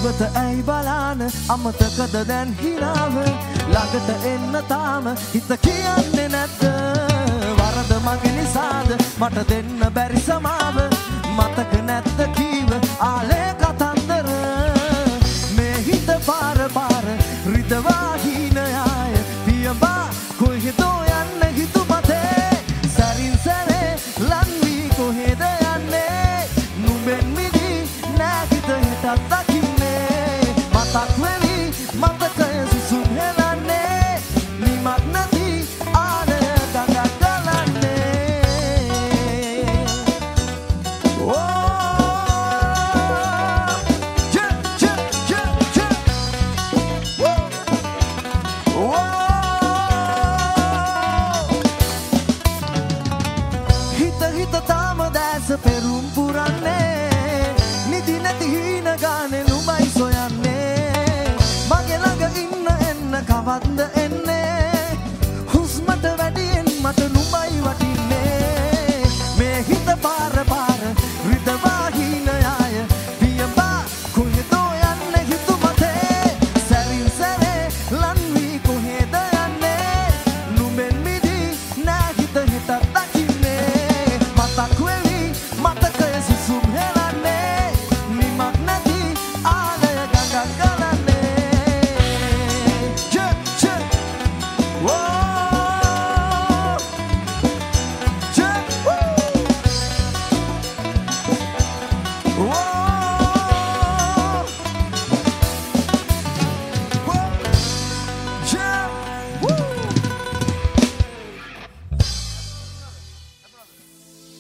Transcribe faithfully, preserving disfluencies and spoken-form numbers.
ඉවත ඇයි බලාන අමතකද දැන් හිනාව ළඟට එන්න තාම හිත කියන්නේ නැද්ද වරද මගේ නිසාද මට දෙන්න බැරි සමාව මතක නැද්ද කීව ආලේ කතන්දර මේ හිත පාර පාර රිදවා හීනයාය පියඹා කොහෙදෝ යන්න හිතු මතේ සරින් සැරේ ලන් වී කොහෙද යන්නේ නුඹෙන් මිදී නෑ හිත හිතත් දකින්නේ මතක් වෙවි මතකය සුසුම් හෙලන්නේ නිමක් නැති ආනය ගඟක් ගලන්නේ හිත හිත තාම දැස පෙරුම් පුරන්නේ නිදි නැති හීන ගානේ නුඹයි සොයන්නේ මගේ ළඟ ඉන්න එන්න කවද්ද